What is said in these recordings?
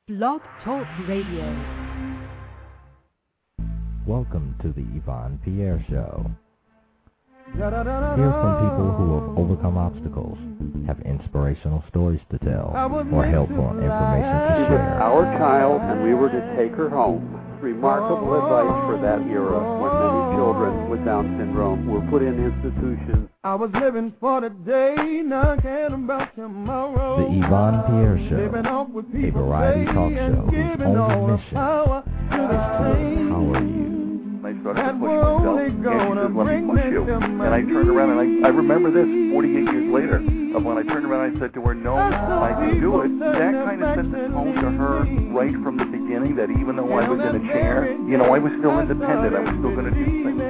Blog Talk Radio. Welcome to the Yvonne Pierre Show. Hear from people who have overcome obstacles, have inspirational stories to tell, or helpful information to She was share. our child, and we were to take her home. Remarkable advice for that era when many children with Down syndrome were put in institutions. I was living for the day, not caring about tomorrow. The Yvonne Pierre Show, a variety talk show whose only mission is to empower you. I started to push myself, and she says, let me push you. And I turned around, and I remember this 48 years later, of when I turned around, I said to her, no, I can do it. That kind of set the tone to her right from the beginning, that even though I was in a chair, you know, I was still independent. I was still going to do things.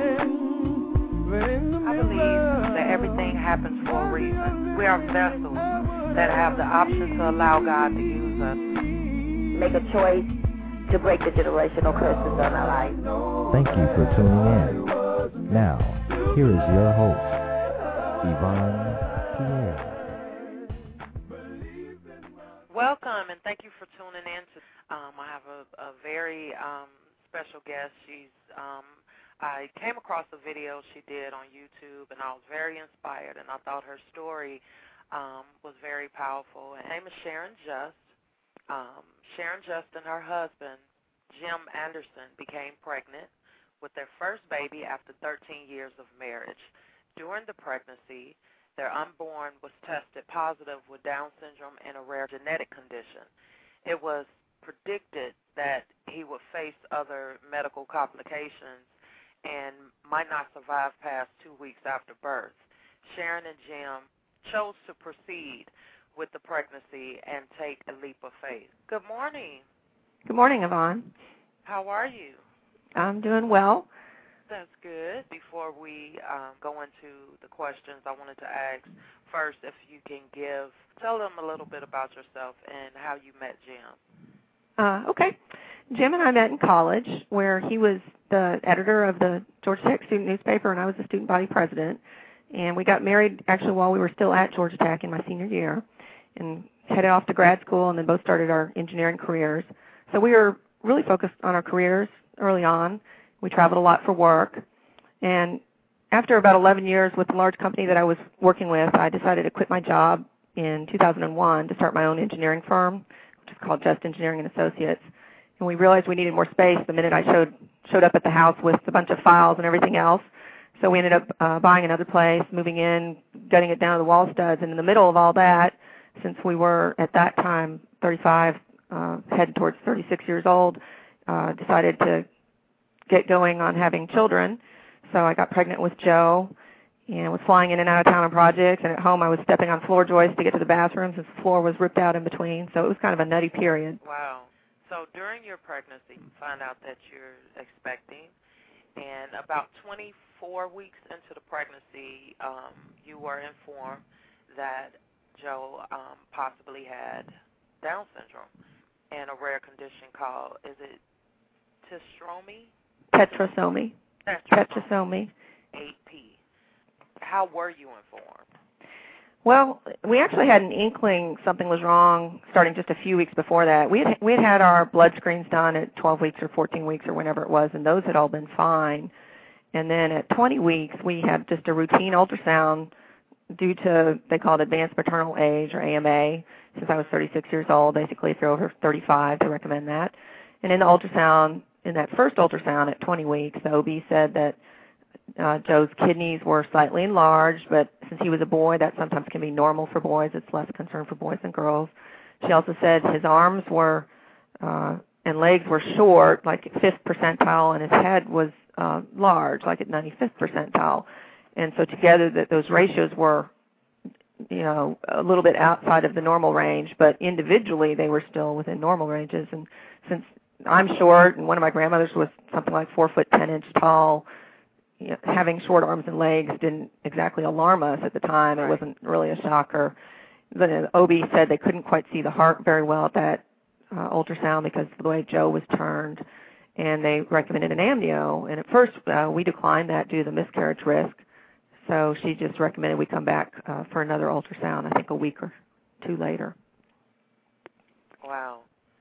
I believe that everything happens for a reason. We are vessels that have the option to allow God to use us. Make a choice to break the generational curses on our life. Thank you for tuning in. Now, here is your host, Yvonne Pierre. Welcome, and thank you for tuning in. I have a very special guest. I came across a video she did on YouTube, and I was very inspired, and I thought her story was very powerful. Her name is Sharon Just. Sharon Just and her husband, Jim Anderson, became pregnant with their first baby after 13 years of marriage. During the pregnancy, their unborn was tested positive with Down syndrome and a rare genetic condition. It was predicted that he would face other medical complications and might not survive past 2 weeks after birth. Sharon and Jim chose to proceed with the pregnancy and take a leap of faith. Good morning. Good morning, Yvonne. How are you? I'm doing well. That's good. Before we go into the questions, I wanted to ask first if you can tell them a little bit about yourself and how you met Jim. Okay. Jim and I met in college, where he was the editor of the Georgia Tech student newspaper, and I was the student body president. And we got married actually while we were still at Georgia Tech in my senior year, and headed off to grad school, and then both started our engineering careers. So we were really focused on our careers early on. We traveled a lot for work. And after about 11 years with the large company that I was working with, I decided to quit my job in 2001 to start my own engineering firm, which is called Just Engineering and Associates. And we realized we needed more space the minute I showed up at the house with a bunch of files and everything else. So we ended up buying another place, moving in, gutting it down to the wall studs. And in the middle of all that, since we were at that time 35, headed towards 36 years old, decided to get going on having children. So I got pregnant with Joe and was flying in and out of town on projects. And at home I was stepping on floor joists to get to the bathroom since the floor was ripped out in between. So it was kind of a nutty period. Wow. So during your pregnancy, you find out that you're expecting. And about 24 weeks into the pregnancy, you were informed that Joe possibly had Down syndrome and a rare condition called, is it Tetrasomy. Tetrasomy. 8P. How were you informed? Well, we actually had an inkling something was wrong starting just a few weeks before that. We had our blood screens done at 12 weeks or 14 weeks or whenever it was, and those had all been fine. And then at 20 weeks, we had just a routine ultrasound due to, they call it advanced maternal age, or AMA. Since I was 36 years old, basically if you're over 35, they recommend that. And in the ultrasound, in that first ultrasound at 20 weeks, the OB said that Joe's kidneys were slightly enlarged, but since he was a boy, that sometimes can be normal for boys. It's less concern for boys than girls. She also said his arms were and legs were short, like at 5th percentile, and his head was large, like at 95th percentile. And so together, those ratios were, a little bit outside of the normal range, but individually they were still within normal ranges. And since I'm short, and one of my grandmothers was something like 4 foot 10 inch tall, having short arms and legs didn't exactly alarm us at the time. It wasn't really a shocker. The OB said they couldn't quite see the heart very well at that ultrasound because of the way Joe was turned, and they recommended an amnio. And at first, we declined that due to the miscarriage risk. So she just recommended we come back for another ultrasound, I think a week or two later. Wow.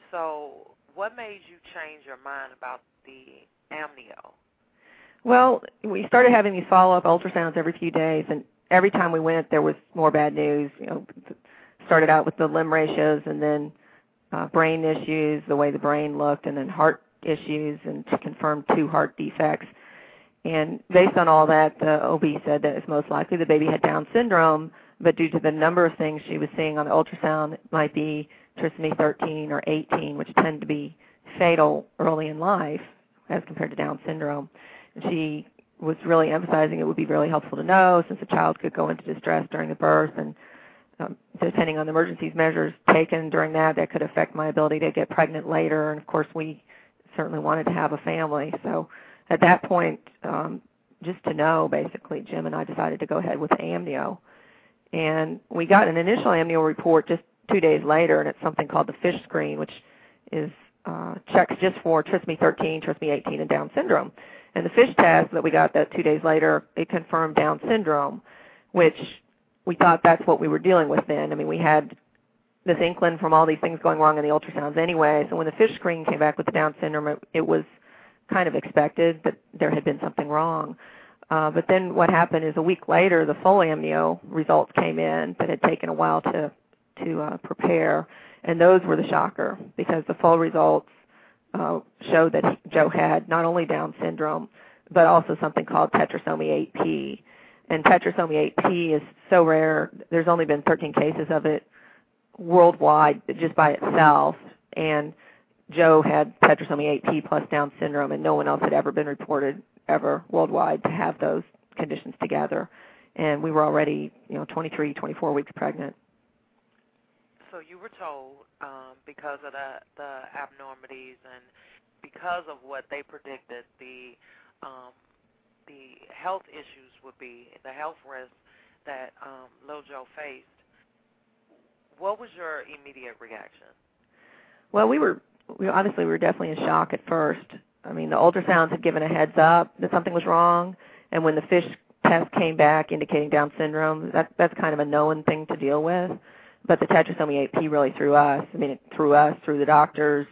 So what made you change your mind about the amnio? Well, we started having these follow-up ultrasounds every few days, and every time we went, there was more bad news. Started out with the limb ratios, and then brain issues, the way the brain looked, and then heart issues, and she confirmed 2 heart defects. And based on all that, the OB said that it's most likely the baby had Down syndrome, but due to the number of things she was seeing on the ultrasound, it might be trisomy 13 or 18, which tend to be fatal early in life as compared to Down syndrome. And she was really emphasizing it would be really helpful to know, since a child could go into distress during the birth, and depending on the emergency measures taken during that could affect my ability to get pregnant later. And, of course, we certainly wanted to have a family. So at that point, just to know, basically, Jim and I decided to go ahead with the amnio. And we got an initial amnio report just 2 days later, and it's something called the FISH screen, which is checks just for trisomy 13, trisomy 18, and Down syndrome. And the FISH test that we got that 2 days later, it confirmed Down syndrome, which we thought that's what we were dealing with then. I mean, we had this inkling from all these things going wrong in the ultrasounds anyway. So when the FISH screen came back with the Down syndrome, it was kind of expected that there had been something wrong. But then what happened is a week later, the full amnio results came in that had taken a while to prepare, and those were the shocker, because the full results showed that Joe had not only Down syndrome, but also something called tetrasomy 8p. And tetrasomy 8p is so rare, there's only been 13 cases of it worldwide just by itself, and Joe had tetrasomy 8p plus Down syndrome, and no one else had ever been reported ever worldwide to have those conditions together. And we were already, 23, 24 weeks pregnant. So you were told because of the abnormalities and because of what they predicted the health issues would be, the health risks that little Joe faced. What was your immediate reaction? Well, we were definitely in shock at first. I mean, the ultrasounds had given a heads up that something was wrong, and when the FISH test came back indicating Down syndrome, that's kind of a known thing to deal with. But the tetrasomy 8p really threw us. I mean, it threw us, through the doctors.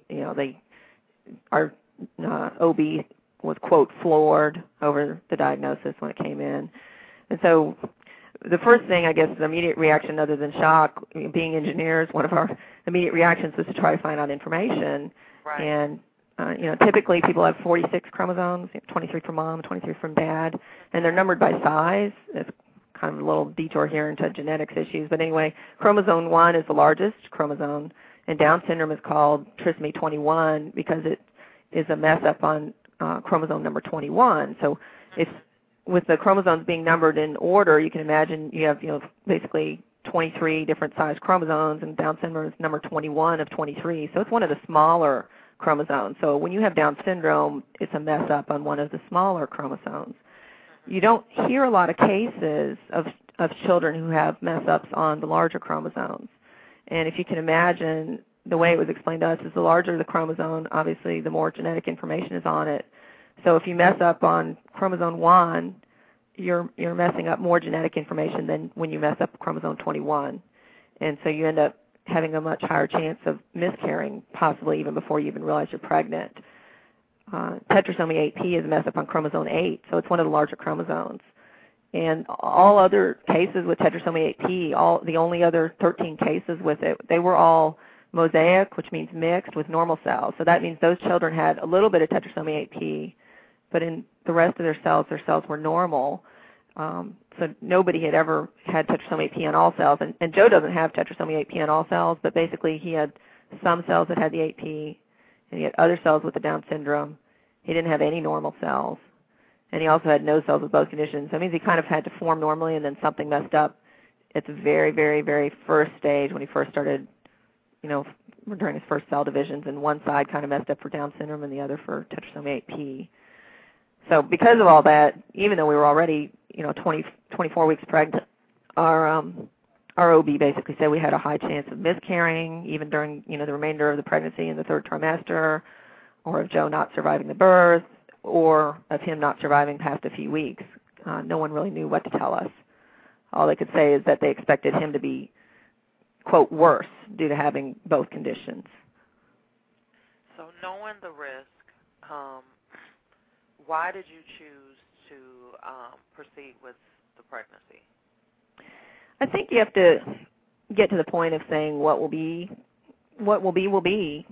Our OB was, quote, floored over the diagnosis when it came in. And so the first thing, I guess, the immediate reaction, other than shock, being engineers, one of our immediate reactions was to try to find out information. Right. And typically people have 46 chromosomes, 23 from mom, 23 from dad, and they're numbered by size. It's kind of a little detour here into genetics issues. But anyway, chromosome 1 is the largest chromosome, and Down syndrome is called trisomy 21 because it is a mess up on chromosome number 21. So it's, with the chromosomes being numbered in order, you can imagine you have, basically 23 different size chromosomes, and Down syndrome is number 21 of 23. So it's one of the smaller chromosomes. So when you have Down syndrome, it's a mess up on one of the smaller chromosomes. You don't hear a lot of cases of children who have mess-ups on the larger chromosomes. And if you can imagine, the way it was explained to us is the larger the chromosome, obviously the more genetic information is on it. So if you mess up on chromosome 1, you're messing up more genetic information than when you mess up chromosome 21. And so you end up having a much higher chance of miscarrying, possibly even before you even realize you're pregnant. Tetrasomy 8p is a mess up on chromosome 8, so it's one of the larger chromosomes. And all other cases with tetrasomy 8p, the only other 13 cases with it, they were all mosaic, which means mixed with normal cells. So that means those children had a little bit of tetrasomy 8p, but in the rest of their cells were normal. So nobody had ever had tetrasomy 8p on all cells. And Joe doesn't have tetrasomy 8p on all cells, but basically he had some cells that had the 8p, and he had other cells with the Down syndrome. He didn't have any normal cells. And he also had no cells with both conditions. That means he kind of had to form normally, and then something messed up at the very, very, very first stage when he first started, during his first cell divisions, and one side kind of messed up for Down syndrome and the other for tetrasomy 8p. So because of all that, even though we were already, 24 weeks pregnant, our OB basically said we had a high chance of miscarrying, even during, the remainder of the pregnancy in the third trimester, or of Joe not surviving the birth, or of him not surviving past a few weeks. No one really knew what to tell us. All they could say is that they expected him to be, quote, worse due to having both conditions. So knowing the risk, why did you choose to proceed with the pregnancy? I think you have to get to the point of saying what will be, will be,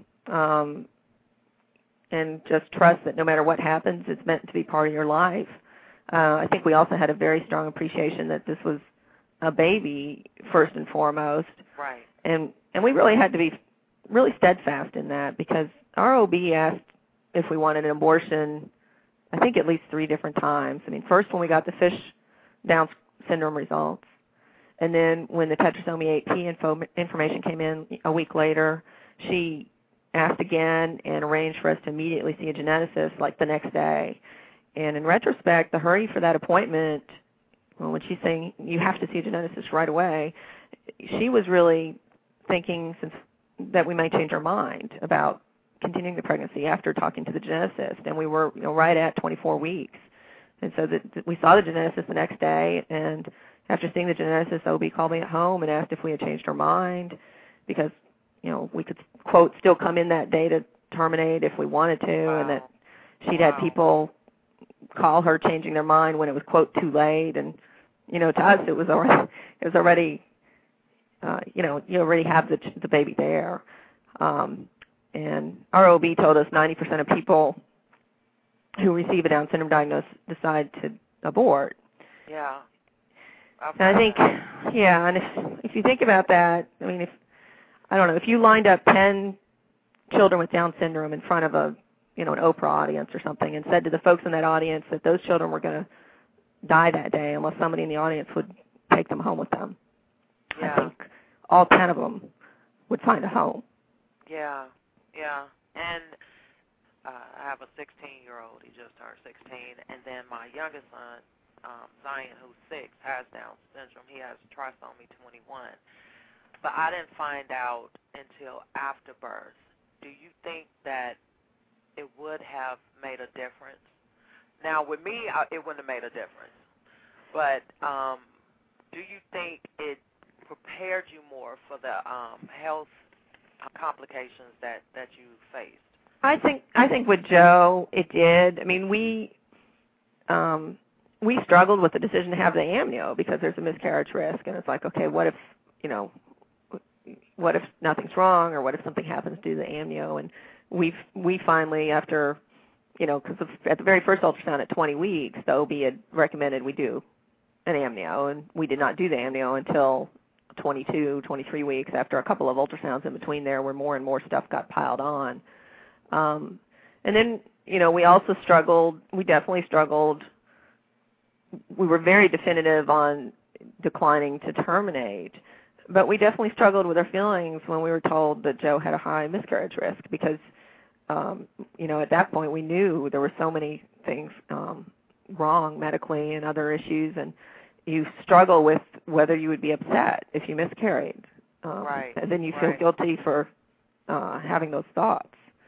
and just trust that no matter what happens, it's meant to be part of your life. I think we also had a very strong appreciation that this was a baby first and foremost. Right. And we really had to be really steadfast in that because our OB asked if we wanted an abortion, I think at least 3 different times. I mean, first when we got the fish Down syndrome results, and then when the tetrasomy 8p information came in a week later, she asked again and arranged for us to immediately see a geneticist like the next day. And in retrospect, the hurry for that appointment, well, when she's saying you have to see a geneticist right away, she was really thinking that we might change our mind about continuing the pregnancy after talking to the geneticist. And we were right at 24 weeks. And so we saw the geneticist the next day, and after seeing the geneticist, OB called me at home and asked if we had changed our mind because, we could, quote, still come in that day to terminate if we wanted to, Wow. and that she'd had people call her changing their mind when it was, quote, too late. And, to us it was already, you already have the baby there. And our OB told us 90% of people who receive a Down syndrome diagnosis decide to abort. Yeah. And I think, and if you think about that, I mean, if you lined up 10 children with Down syndrome in front of an Oprah audience or something and said to the folks in that audience that those children were going to die that day unless somebody in the audience would take them home with them, Yeah. I think all 10 of them would find a home. Yeah. And I have a 16-year-old. He just turned 16. And then my youngest son, Zion, who's 6, has Down syndrome. He has trisomy 21. But I didn't find out until after birth. Do you think that it would have made a difference? Now, with me, it wouldn't have made a difference. But do you think it prepared you more for the health complications that you faced? I think with Joe, it did. I mean, we struggled with the decision to have the amnio because there's a miscarriage risk, and it's like, okay, what if nothing's wrong, or what if something happens to the amnio? And we finally, after, because at the very first ultrasound at 20 weeks, the OB had recommended we do an amnio, and we did not do the amnio until 22, 23 weeks after a couple of ultrasounds in between there where more and more stuff got piled on. And then, we also struggled. We definitely struggled. We were very definitive on declining to terminate, but we definitely struggled with our feelings when we were told that Joe had a high miscarriage risk because, at that point we knew there were so many things wrong medically and other issues, and you struggle with whether you would be upset if you miscarried. Right. And then you feel guilty for having those thoughts.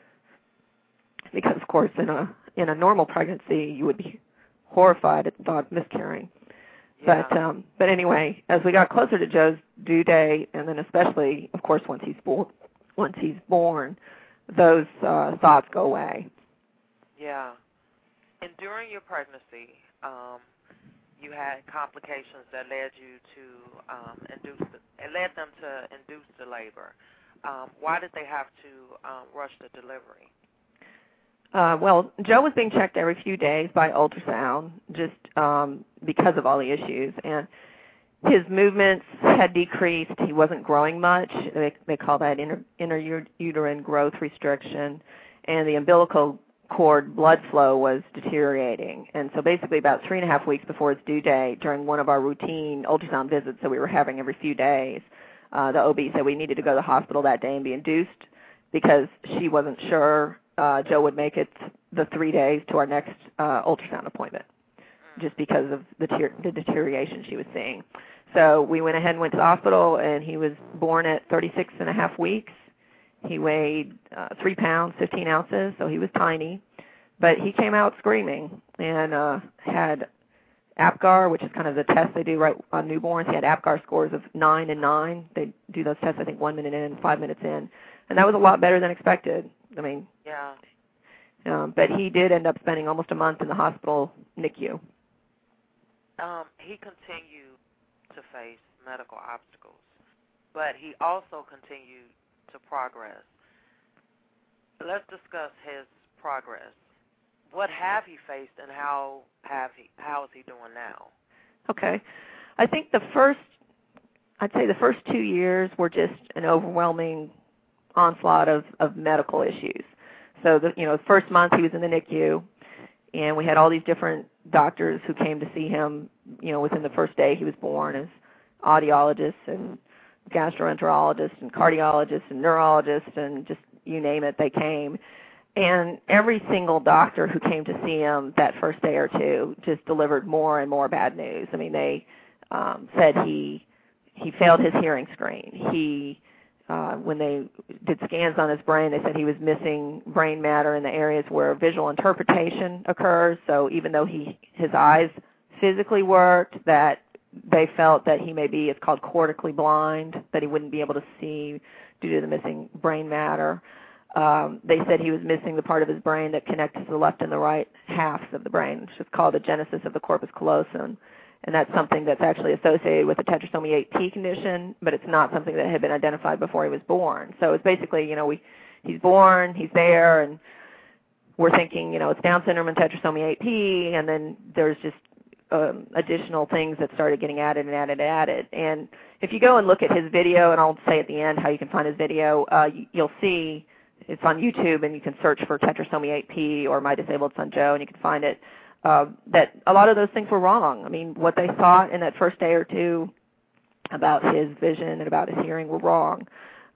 Because, of course, in a normal pregnancy, you would be horrified at the thought of miscarrying. Yeah. But anyway, as we got closer to Joe's due date, and then especially, of course, once he's born, those thoughts go away. Yeah. And during your pregnancy, you had complications that led you to induce the labor. Why did they have to rush the delivery? Well, Joe was being checked every few days by ultrasound just because of all the issues. And his movements had decreased. He wasn't growing much. They call that intrauterine growth restriction. And the umbilical cord blood flow was deteriorating. And so basically about 3.5 weeks before his due date, during one of our routine ultrasound visits that we were having every few days, the OB said we needed to go to the hospital that day and be induced because she wasn't sure Joe would make it the 3 days to our next ultrasound appointment just because of the deterioration she was seeing. So we went ahead and went to the hospital, and he was born at 36.5 weeks. He weighed 3 pounds, 15 ounces, so he was tiny. But he came out screaming and had APGAR, which is kind of the test they do right on newborns. He had APGAR scores of 9 and 9. They do those tests, I think, 1 minute in, 5 minutes in. And that was a lot better than expected. I mean, Yeah. But he did end up spending almost a month in the hospital NICU. He continued to face medical obstacles, but he also continued to progress. Let's discuss his progress. What have he faced, and how is he doing now? Okay. I think the first 2 years were just an overwhelming onslaught of medical issues. So the first month he was in the NICU, and we had all these different doctors who came to see him, within the first day he was born, as audiologists and gastroenterologists and cardiologists and neurologists and just you name it, they came. And every single doctor who came to see him that first day or two just delivered more and more bad news. I mean, they said he failed his hearing screen. When they did scans on his brain, they said he was missing brain matter in the areas where visual interpretation occurs. So even though his eyes physically worked, that they felt that he may be, it's called cortically blind, that he wouldn't be able to see due to the missing brain matter. They said he was missing the part of his brain that connects the left and the right halves of the brain, which is called the genesis of the corpus callosum. And that's something that's actually associated with the tetrasomy 8P condition, but it's not something that had been identified before he was born. So it's basically, he's born, he's there, and we're thinking, it's Down syndrome and tetrasomy 8P, and then there's just additional things that started getting added. And if you go and look at his video, and I'll say at the end how you can find his video, you'll see it's on YouTube, and you can search for tetrasomy 8P or My Disabled Son Joe, and you can find it. That a lot of those things were wrong. I mean, what they thought in that first day or two about his vision and about his hearing were wrong,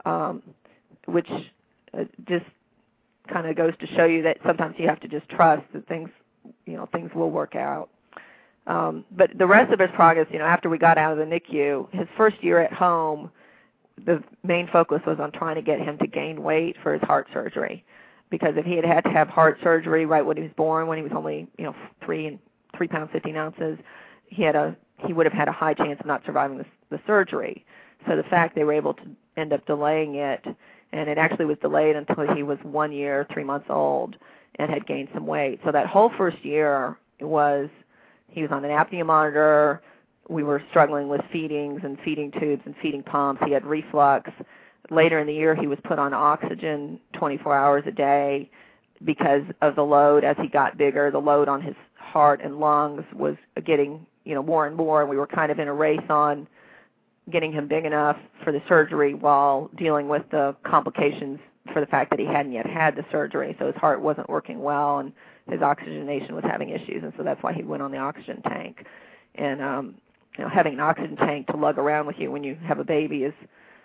which just kind of goes to show you that sometimes you have to just trust that things will work out. But the rest of his progress, after we got out of the NICU, his first year at home, the main focus was on trying to get him to gain weight for his heart surgery. Because if he had to have heart surgery right when he was born, when he was only 3 pounds 15 ounces, he would have had a high chance of not surviving the surgery. So the fact they were able to end up delaying it, and it actually was delayed until he was 1 year 3 months old and had gained some weight. So that whole first year he was on an apnea monitor. We were struggling with feedings and feeding tubes and feeding pumps. He had reflux. Later in the year, he was put on oxygen 24 hours a day because of the load. As he got bigger, the load on his heart and lungs was getting, more and more, and we were kind of in a race on getting him big enough for the surgery while dealing with the complications for the fact that he hadn't yet had the surgery. So his heart wasn't working well, and his oxygenation was having issues, and so that's why he went on the oxygen tank. And, having an oxygen tank to lug around with you when you have a baby is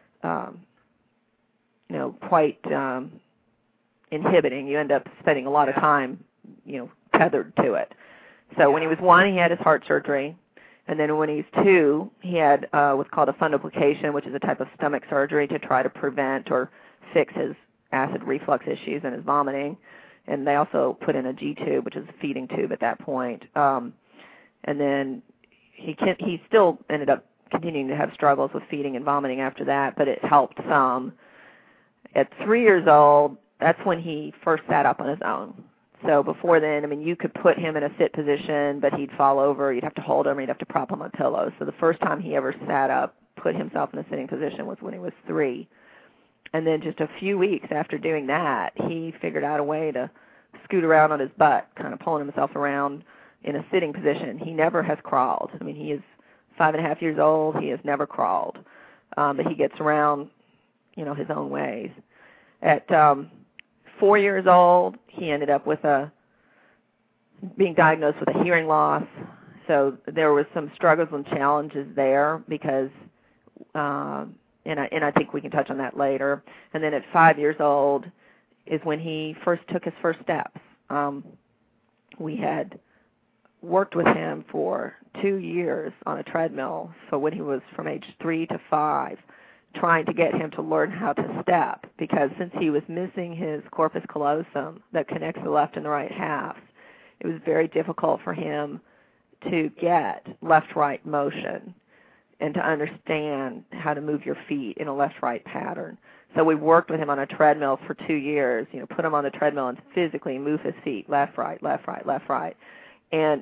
quite inhibiting. You end up spending a lot of time, tethered to it. So when he was 1, he had his heart surgery. And then when he was 2, he had what's called a fundoplication, which is a type of stomach surgery to try to prevent or fix his acid reflux issues and his vomiting. And they also put in a G-tube, which is a feeding tube at that point. And then he still ended up continuing to have struggles with feeding and vomiting after that, but it helped some. At 3 years old, that's when he first sat up on his own. So before then, you could put him in a sit position, but he'd fall over. You'd have to hold him, or you'd have to prop him on pillows. So the first time he ever sat up, put himself in a sitting position, was when he was 3. And then just a few weeks after doing that, he figured out a way to scoot around on his butt, kind of pulling himself around in a sitting position. He never has crawled. He is 5.5 years old. He has never crawled. But he gets around, his own ways. At 4 years old, he ended up with being diagnosed with a hearing loss. So there was some struggles and challenges there because, and I think we can touch on that later. And then at 5 years old is when he first took his first steps. We had worked with him for 2 years on a treadmill, so when he was from age 3 to 5, trying to get him to learn how to step, because since he was missing his corpus callosum that connects the left and the right halves, it was very difficult for him to get left-right motion and to understand how to move your feet in a left-right pattern. So we worked with him on a treadmill for 2 years, put him on the treadmill and physically move his feet, left, right, left, right, left, right. And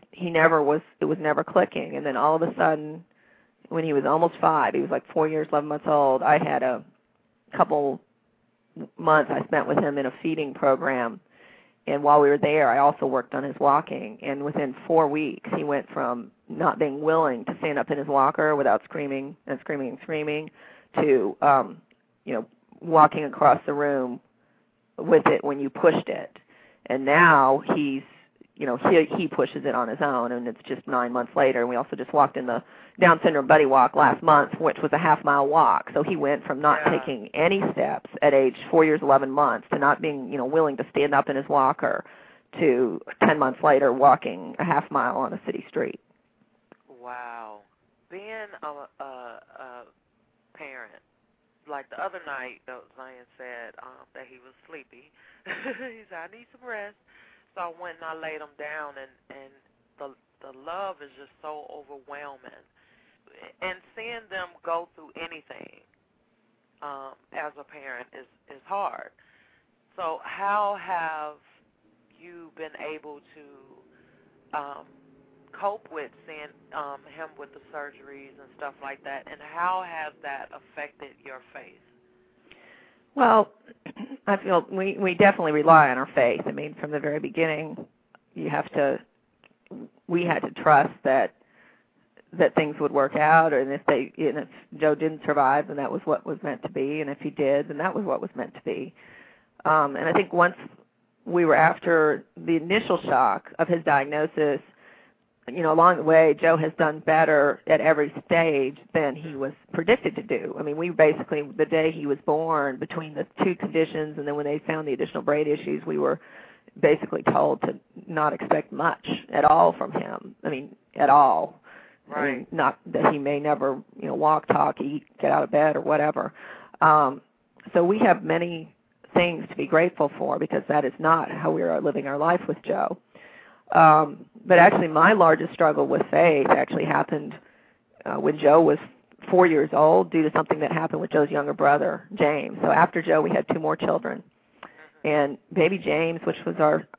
it was never clicking. And then all of a sudden, when he was almost 5, he was like 4 years, 11 months old, I had a couple months I spent with him in a feeding program. And while we were there, I also worked on his walking. And within 4 weeks, he went from not being willing to stand up in his walker without screaming and screaming and screaming to, walking across the room with it when you pushed it. And now he pushes it on his own, and it's just 9 months later. And we also just walked in the Down Syndrome Buddy Walk last month, which was a half-mile walk. So he went from not taking any steps at age 4 years, 11 months to not being, willing to stand up in his walker to 10 months later walking a half mile on a city street. Wow. Being a parent, like the other night, Zion said that he was sleepy. He said, I need some rest. So I went and I laid him down, and the love is just so overwhelming. And seeing them go through anything as a parent is hard. So how have you been able to cope with seeing him with the surgeries and stuff like that, and how has that affected your faith? Well, I feel we definitely rely on our faith. I mean, from the very beginning, we had to trust that things would work out, and if Joe didn't survive, then that was what was meant to be, and if he did, then that was what was meant to be. And I think once we were after the initial shock of his diagnosis, along the way, Joe has done better at every stage than he was predicted to do. I mean, we basically, the day he was born, between the two conditions, and then when they found the additional brain issues, we were basically told to not expect much at all from him. I mean, at all. Right. I mean, not that he may never, walk, talk, eat, get out of bed, or whatever. So we have many things to be grateful for, because that is not how we are living our life with Joe. But actually, my largest struggle with faith actually happened when Joe was 4 years old, due to something that happened with Joe's younger brother, James. So after Joe, we had 2 more children, and baby James, which was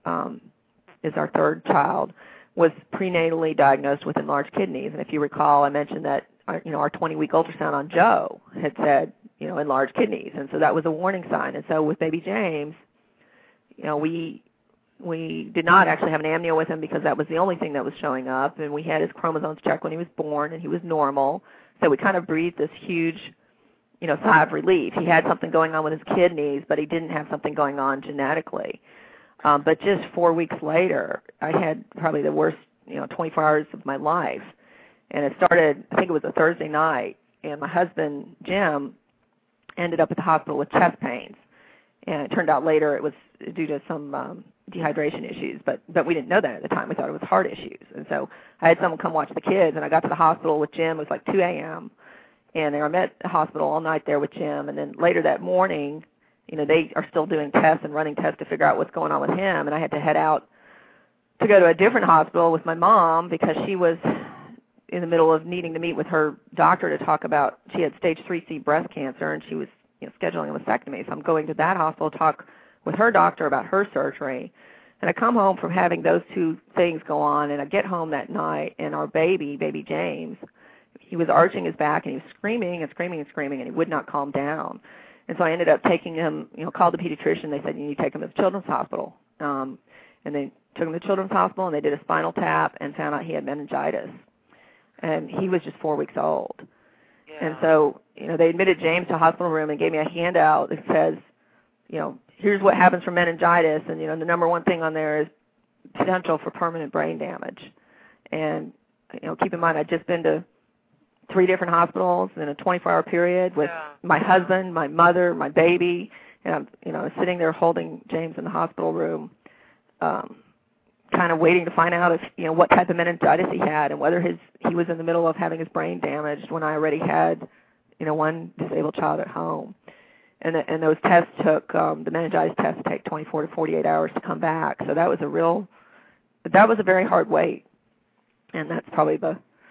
is our third child, was prenatally diagnosed with enlarged kidneys. And if you recall, I mentioned that our 20-week ultrasound on Joe had said enlarged kidneys, and so that was a warning sign. And so with baby James, we did not actually have an amnio with him, because that was the only thing that was showing up, and we had his chromosomes checked when he was born, and he was normal. So we kind of breathed this huge, sigh of relief. He had something going on with his kidneys, but he didn't have something going on genetically. But just 4 weeks later, I had probably the worst, 24 hours of my life. And it started, I think it was a Thursday night, and my husband, Jim, ended up at the hospital with chest pains. And it turned out later it was due to some dehydration issues, but we didn't know that at the time. We thought it was heart issues. And so I had someone come watch the kids, and I got to the hospital with Jim. It was like 2 a.m., and they were at the hospital all night there with Jim. And then later that morning, they are still doing tests and running tests to figure out what's going on with him, and I had to head out to go to a different hospital with my mom, because she was in the middle of needing to meet with her doctor to talk about, she had stage 3C breast cancer, and she was scheduling a mastectomy. So I'm going to that hospital to talk with her doctor about her surgery. And I come home from having those 2 things go on, and I get home that night, and our baby James, he was arching his back, and he was screaming and screaming and screaming, and he would not calm down. And so I ended up taking him, called the pediatrician. They said, you need to take him to the Children's Hospital. And they took him to the Children's Hospital, and they did a spinal tap and found out he had meningitis. And he was just 4 weeks old. Yeah. And so, they admitted James to a hospital room and gave me a handout that says, here's what happens from meningitis, and, the number one thing on there is potential for permanent brain damage. And, keep in mind, I'd just been to 3 different hospitals in a 24-hour period with my husband, my mother, my baby, and I was sitting there holding James in the hospital room, kind of waiting to find out if, what type of meningitis he had, and whether he was in the middle of having his brain damaged when I already had, one disabled child at home. And those tests took, the meningitis tests take 24 to 48 hours to come back. So that was a very hard wait. And that's probably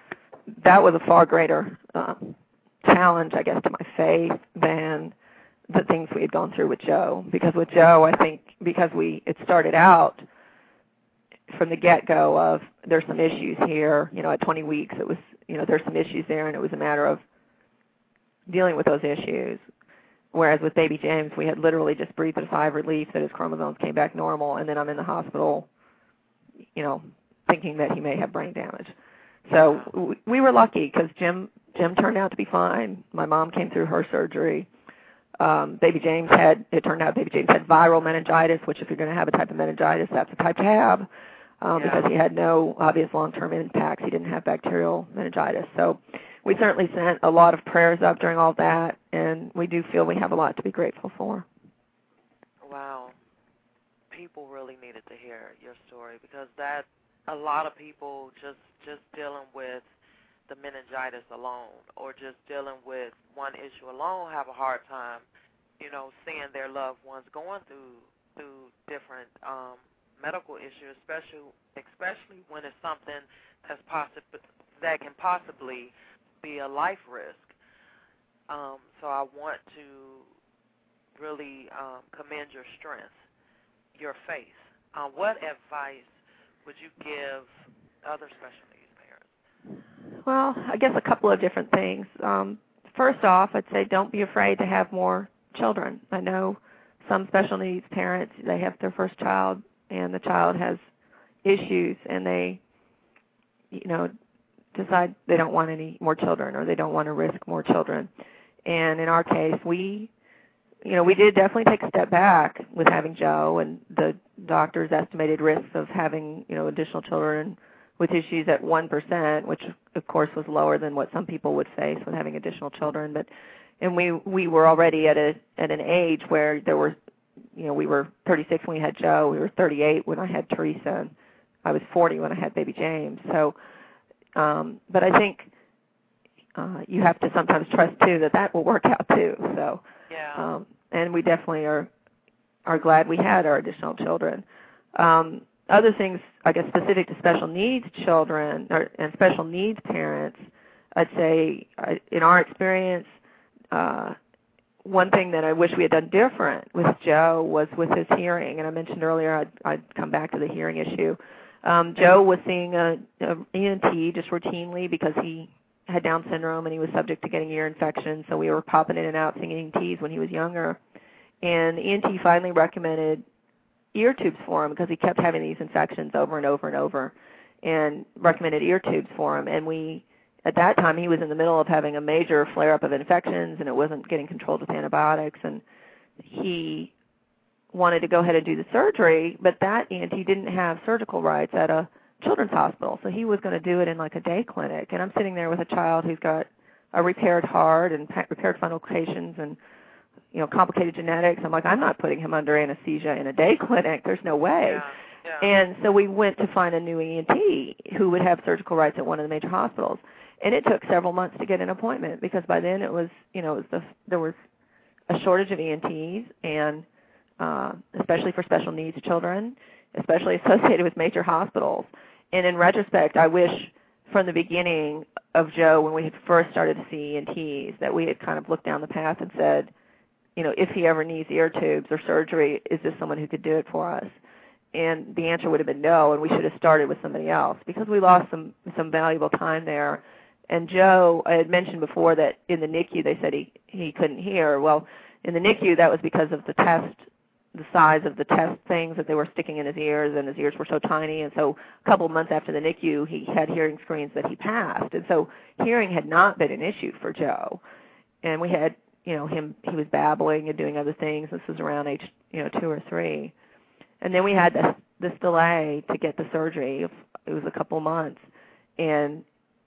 that was a far greater challenge, I guess, to my faith than the things we had gone through with Joe. Because with Joe, I think because it started out from the get-go of there's some issues here, at 20 weeks it was, there's some issues there, and it was a matter of dealing with those issues. Whereas with baby James, we had literally just breathed a sigh of relief that his chromosomes came back normal, and then I'm in the hospital, thinking that he may have brain damage. So we were lucky because Jim turned out to be fine. My mom came through her surgery. Baby James had viral meningitis, which if you're going to have a type of meningitis, that's the type to have, because he had no obvious long-term impacts. He didn't have bacterial meningitis. So we certainly sent a lot of prayers up during all that, and we do feel we have a lot to be grateful for. Wow. People really needed to hear your story, because a lot of people just dealing with the meningitis alone, or just dealing with one issue alone, have a hard time, seeing their loved ones going through different medical issues, especially when it's something that can possibly be a life risk. So I want to really commend your strength, your faith. What advice would you give other special needs parents? Well, I guess a couple of different things. First off, I'd say don't be afraid to have more children. I know some special needs parents, they have their first child, and the child has issues, and they, decide they don't want any more children, or they don't want to risk more children. And in our case, we did definitely take a step back with having Joe, and the doctors estimated risks of having, additional children with issues at 1%, which of course was lower than what some people would face with having additional children. And we were already at an age where there were, we were 36 when we had Joe, we were 38 when I had Teresa, and I was 40 when I had baby James. So, but I think you have to sometimes trust too that will work out too. So, yeah. And we definitely are glad we had our additional children. Other things, I guess, specific to special needs children and special needs parents, I'd say in our experience, one thing that I wish we had done different with Joe was with his hearing. And I mentioned earlier I'd come back to the hearing issue. Joe was seeing a ENT just routinely because he had Down syndrome and he was subject to getting ear infections, so we were popping in and out seeing ENTs when he was younger. And the ENT finally recommended ear tubes for him because he kept having these infections over and over and over, and recommended ear tubes for him. And at that time, he was in the middle of having a major flare-up of infections, and it wasn't getting controlled with antibiotics, and he wanted to go ahead and do the surgery, but that ENT didn't have surgical rights at a children's hospital, so he was going to do it in like a day clinic. And I'm sitting there with a child who's got a repaired heart and repaired fundoplications and complicated genetics. I'm like, I'm not putting him under anesthesia in a day clinic. There's no way. Yeah. And so we went to find a new ENT who would have surgical rights at one of the major hospitals. And it took several months to get an appointment because by then it was, there was a shortage of ENTs, and especially for special needs children, especially associated with major hospitals. And in retrospect, I wish from the beginning of Joe, when we had first started to see ENTs, that we had kind of looked down the path and said, if he ever needs ear tubes or surgery, is this someone who could do it for us? And the answer would have been no, and we should have started with somebody else because we lost some valuable time there. And Joe, I had mentioned before that in the NICU they said he couldn't hear. Well, in the NICU that was because of the size of the test things that they were sticking in his ears, and his ears were so tiny. And so a couple of months after the NICU, he had hearing screens that he passed. And so hearing had not been an issue for Joe. And we had, he was babbling and doing other things. This was around age, 2 or 3. And then we had this delay to get the surgery. It was a couple months. And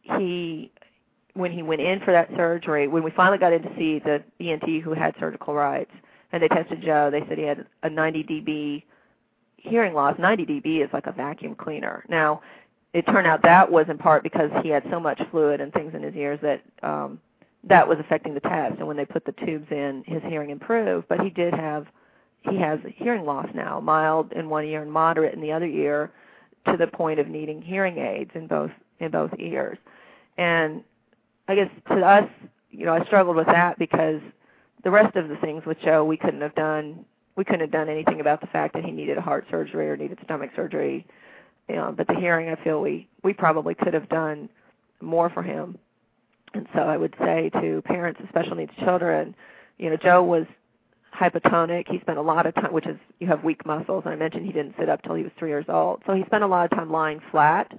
when he went in for that surgery, when we finally got in to see the ENT who had surgical rights, and they tested Joe, they said he had a 90 dB hearing loss. 90 dB is like a vacuum cleaner. Now, it turned out that was in part because he had so much fluid and things in his ears that that was affecting the test. And when they put the tubes in, his hearing improved. But he has hearing loss now, mild in one ear and moderate in the other ear, to the point of needing hearing aids in both ears. And I guess to us, I struggled with that because the rest of the things with Joe, we couldn't have done anything about the fact that he needed a heart surgery or needed stomach surgery. But the hearing, I feel we probably could have done more for him. And so I would say to parents of special needs children, Joe was hypotonic. He spent a lot of time, which is you have weak muscles. And I mentioned he didn't sit up till he was 3 years old. So he spent a lot of time lying flat.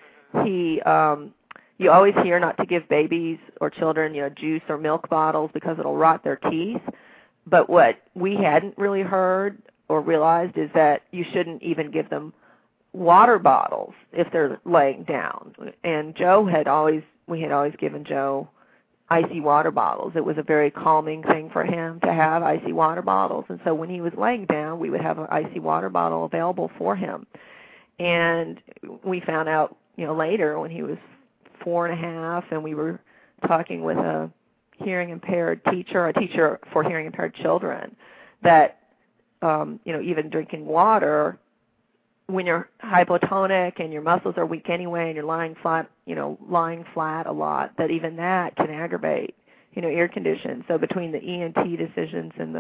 You always hear not to give babies or children, juice or milk bottles because it'll rot their teeth. But what we hadn't really heard or realized is that you shouldn't even give them water bottles if they're laying down. And we had always given Joe icy water bottles. It was a very calming thing for him to have icy water bottles. And so when he was laying down, we would have an icy water bottle available for him. And we found out, later when he was 4.5, and we were talking with a hearing-impaired teacher, a teacher for hearing-impaired children, that, even drinking water, when you're hypotonic and your muscles are weak anyway and you're lying flat a lot, that even that can aggravate, ear conditions. So between the ENT decisions and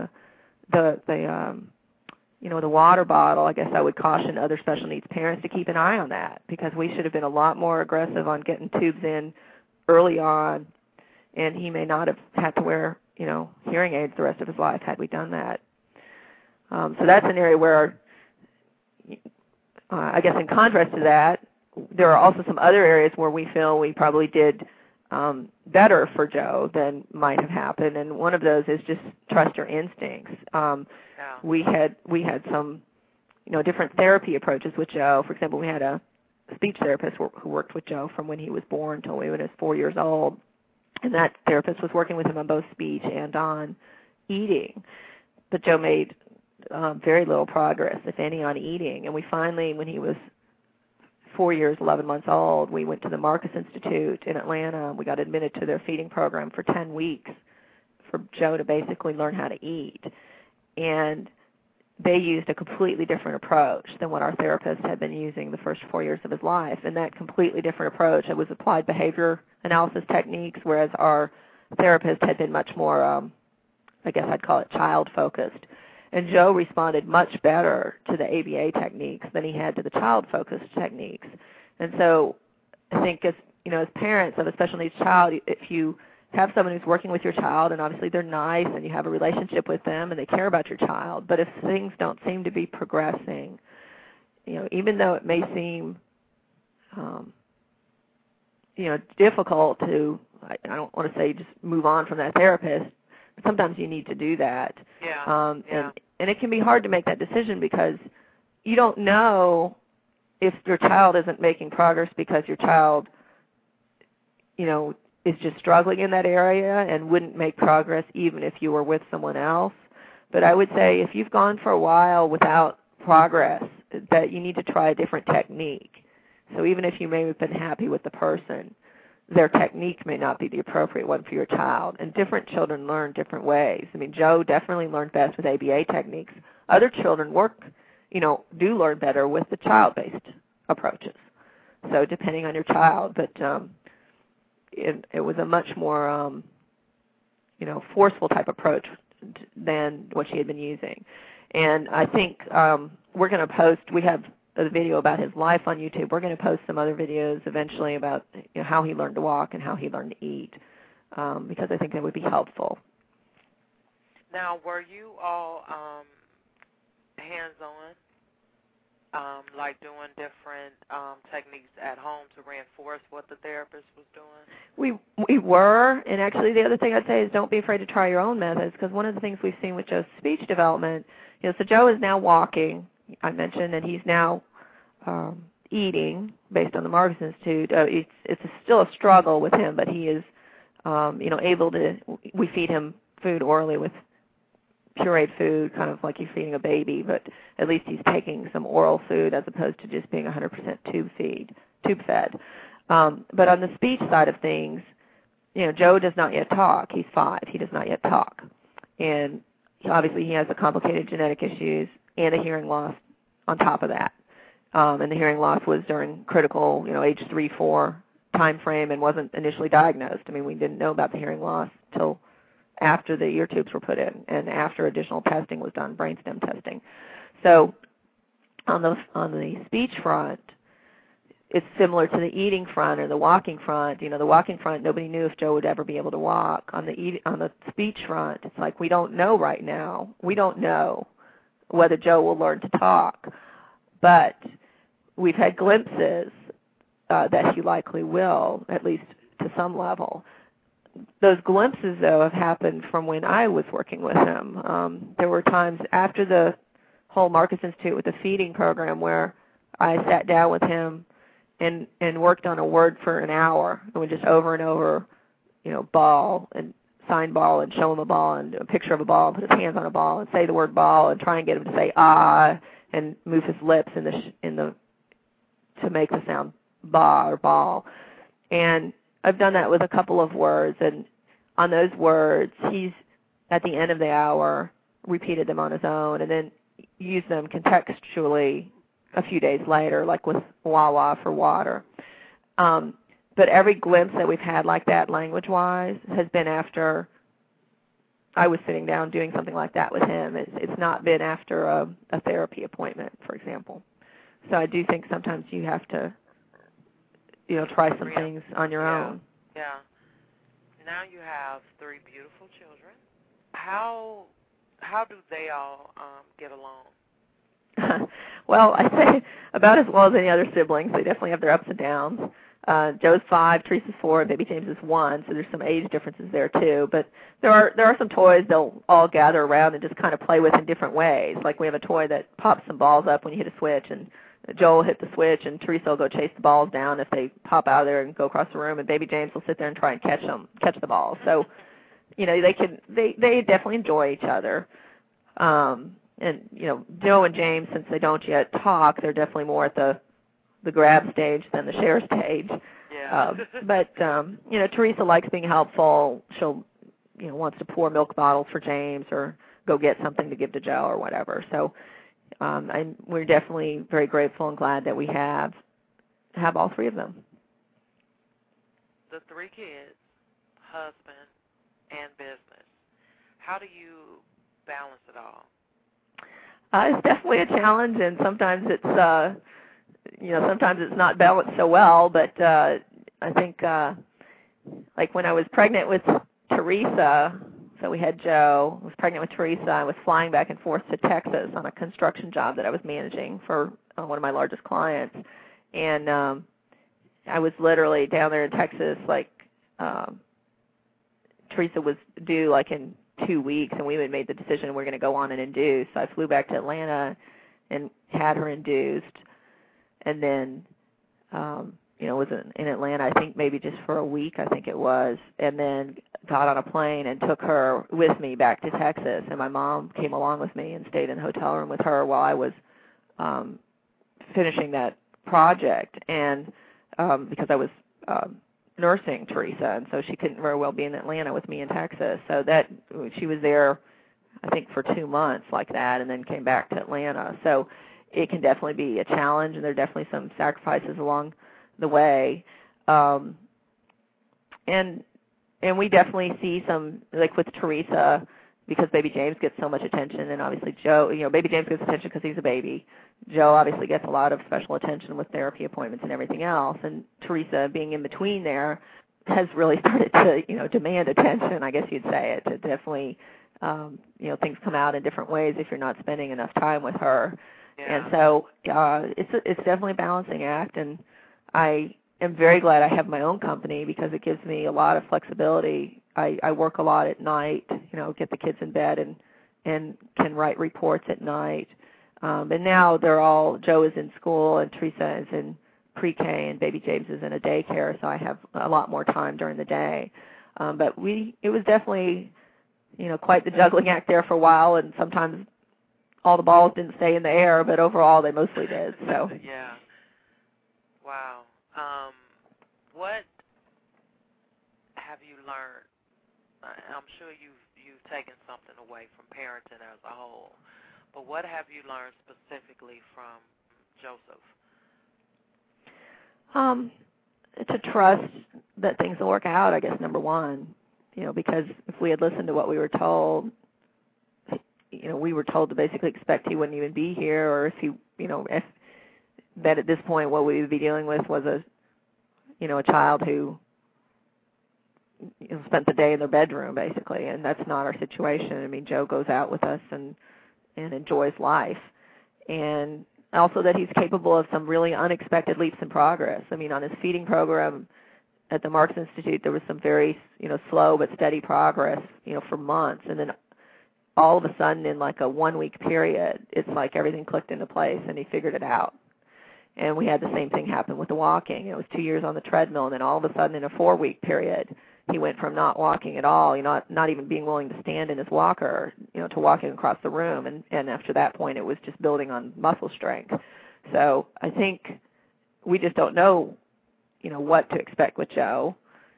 the water bottle, I guess I would caution other special needs parents to keep an eye on that, because we should have been a lot more aggressive on getting tubes in early on, and he may not have had to wear, hearing aids the rest of his life had we done that. So that's an area where, I guess in contrast to that, there are also some other areas where we feel we probably did better for Joe than might have happened, and one of those is just trust your instincts. We had some, different therapy approaches with Joe. For example, we had a speech therapist who worked with Joe from when he was born until he was 4 years old, and that therapist was working with him on both speech and on eating. But Joe made very little progress, if any, on eating. And we finally, when he was 4 years, 11 months old, we went to the Marcus Institute in Atlanta. We got admitted to their feeding program for 10 weeks for Joe to basically learn how to eat. And they used a completely different approach than what our therapist had been using the first 4 years of his life. And that completely different approach, it was applied behavior analysis techniques, whereas our therapist had been much more, I guess I'd call it child-focused. And Joe responded much better to the ABA techniques than he had to the child-focused techniques. And so I think as parents of a special needs child, if you have someone who's working with your child, and obviously they're nice and you have a relationship with them and they care about your child, but if things don't seem to be progressing, even though it may seem, difficult to, I don't want to say just move on from that therapist, but sometimes you need to do that. Yeah. And it can be hard to make that decision because you don't know if your child isn't making progress because your child, is just struggling in that area and wouldn't make progress even if you were with someone else. But I would say if you've gone for a while without progress, that you need to try a different technique. So even if you may have been happy with the person, their technique may not be the appropriate one for your child. And different children learn different ways. I mean, Joe definitely learned best with ABA techniques. Other children do learn better with the child-based approaches. So depending on your child, but it was a much more, forceful type approach than what she had been using. And I think we're going to post, we have a video about his life on YouTube. We're going to post some other videos eventually about how he learned to walk and how he learned to eat, because I think that would be helpful. Now, were you all hands-on, like doing different techniques at home to reinforce what the therapist was doing? We were, and actually the other thing I'd say is don't be afraid to try your own methods, because one of the things we've seen with Joe's speech development, so Joe is now walking, I mentioned, and he's now eating based on the Marcus Institute. It's still a struggle with him, but he is, able to, we feed him food orally with pureed food, kind of like you're feeding a baby, but at least he's taking some oral food as opposed to just being 100% tube fed. But on the speech side of things, Joe does not yet talk. He's 5. He does not yet talk. And obviously he has the complicated genetic issues and a hearing loss on top of that. And the hearing loss was during critical, age 3-4 time frame and wasn't initially diagnosed. I mean, we didn't know about the hearing loss until after the ear tubes were put in and after additional testing was done, brainstem testing. So on the speech front, it's similar to the eating front or the walking front. The walking front, nobody knew if Joe would ever be able to walk. On the speech front, it's like we don't know right now. We don't know whether Joe will learn to talk, but we've had glimpses that he likely will, at least to some level. Those glimpses, though, have happened from when I was working with him. There were times after the whole Marcus Institute with the feeding program where I sat down with him and worked on a word for an hour, and would just over and over, ball and sign ball and show him a ball and a picture of a ball and put his hands on a ball and say the word ball and try and get him to say ah and move his lips to make the sound ba or ball. And I've done that with a couple of words, and on those words, he's at the end of the hour repeated them on his own and then used them contextually a few days later, like with Wawa for water. But every glimpse that we've had like that language-wise has been after I was sitting down doing something like that with him. It's not been after a therapy appointment, for example. So I do think sometimes you have to, try some things on your own. Yeah. Now you have 3 beautiful children. How do they all get along? Well, I say about as well as any other siblings. They definitely have their ups and downs. Joe's 5, Teresa's 4, and baby James is 1, so there's some age differences there too. But there are some toys they'll all gather around and just kind of play with in different ways. Like we have a toy that pops some balls up when you hit a switch, and Joe will hit the switch, and Teresa will go chase the balls down if they pop out of there and go across the room, and baby James will sit there and try and catch the balls. So, they definitely enjoy each other. And, Joe and James, since they don't yet talk, they're definitely more at the grab stage than the share stage. Yeah. But Teresa likes being helpful. She'll, wants to pour milk bottles for James or go get something to give to Joe or whatever. So we're definitely very grateful and glad that we have all 3 of them. The 3 kids, husband, and business. How do you balance it all? It's definitely a challenge, and sometimes it's sometimes it's not balanced so well. But I think like when I was pregnant with Teresa, so we had Joe. I was pregnant with Teresa. I was flying back and forth to Texas on a construction job that I was managing for one of my largest clients, and I was literally down there in Texas. Like Teresa was due like in 2 weeks, and we had made the decision we're going to go on and induce. So I flew back to Atlanta and had her induced, and then was in Atlanta, I think maybe just for a week, I think it was, and then got on a plane and took her with me back to Texas, and my mom came along with me and stayed in the hotel room with her while I was finishing that project, and because I was nursing Teresa, and so she couldn't very well be in Atlanta with me in Texas. So that she was there, I think, for 2 months like that, and then came back to Atlanta. So it can definitely be a challenge, and there are definitely some sacrifices along the way. And we definitely see some, like with Teresa, because baby James gets so much attention, and obviously Joe, baby James gets attention because he's a baby. Joe obviously gets a lot of special attention with therapy appointments and everything else, and Teresa, being in between there, has really started to, demand attention, I guess you'd say. It definitely, things come out in different ways if you're not spending enough time with her. Yeah. And so it's definitely a balancing act, and I am very glad I have my own company because it gives me a lot of flexibility. I work a lot at night, get the kids in bed and can write reports at night. And now Joe is in school and Teresa is in pre-K and baby James is in a daycare, so I have a lot more time during the day. But it was definitely, quite the juggling act there for a while, and sometimes all the balls didn't stay in the air, but overall they mostly did. So yeah. Wow. What have you learned? I'm sure you've taken something away from parenting as a whole, but what have you learned specifically from Joseph? To trust that things will work out, I guess, number one. because if we had listened to what we were told, we were told to basically expect he wouldn't even be here, or if he, if that at this point what we would be dealing with was a child who spent the day in their bedroom, basically, and that's not our situation. I mean, Joe goes out with us and enjoys life, and also that he's capable of some really unexpected leaps in progress. I mean, on his feeding program at the Marks Institute, there was some very, slow but steady progress, for months, and then all of a sudden in like a 1-week period, it's like everything clicked into place and he figured it out. And we had the same thing happen with the walking. It was 2 years on the treadmill, and then all of a sudden in a 4-week period, he went from not walking at all, not even being willing to stand in his walker, to walking across the room. And after that point, it was just building on muscle strength. So I think we just don't know, what to expect with Joe.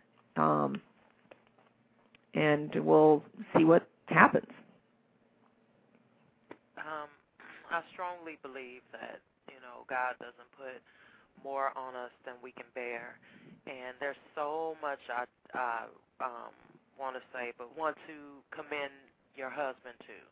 And we'll see what happens. I strongly believe that, God doesn't put more on us than we can bear. And there's so much I want to say, but want to commend your husband, too,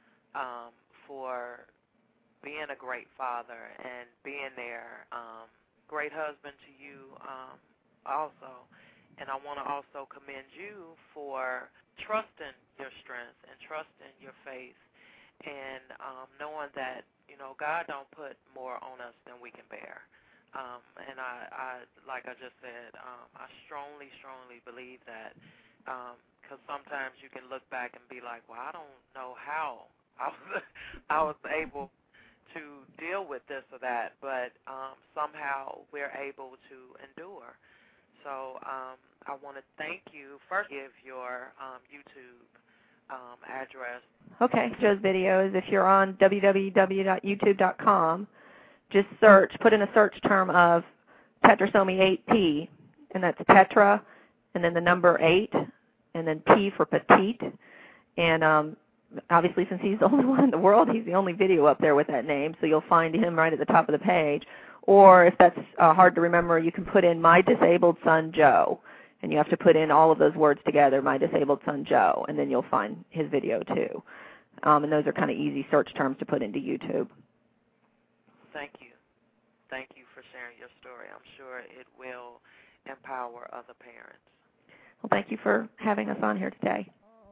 for being a great father and being there. Great husband to you also. And I want to also commend you for trusting your strength and trusting your faith and knowing that, God don't put more on us than we can bear. And I like I just said, I strongly, strongly believe that, because sometimes you can look back and be like, well, I don't know how I was able to deal with this or that, but somehow we're able to endure. So I want to thank you. First, give your YouTube address. Okay, Joe's videos. If you're on www.youtube.com, just put in a search term of Tetrasomy 8P, and that's Tetra, and then the number 8, and then P for petite. And obviously, since he's the only one in the world, he's the only video up there with that name, so you'll find him right at the top of the page. Or if that's hard to remember, you can put in My Disabled Son Joe, and you have to put in all of those words together, My Disabled Son Joe, and then you'll find his video too. And those are kind of easy search terms to put into YouTube. Thank you. Thank you for sharing your story. I'm sure it will empower other parents. Well, thank you for having us on here today.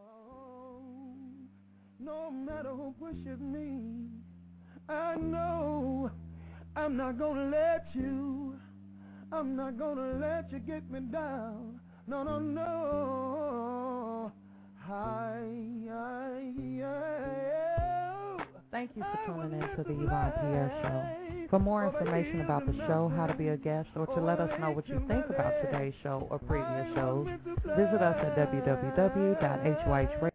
No matter who pushes me, I know I'm not gonna let you. I'm not gonna let you get me down. No, no, no. Thank you for tuning in to the Yvonne Pierre Show. For more information about the show, how to be a guest, or to let us know what you think about today's show or previous shows, visit us at www.hyhradio.com.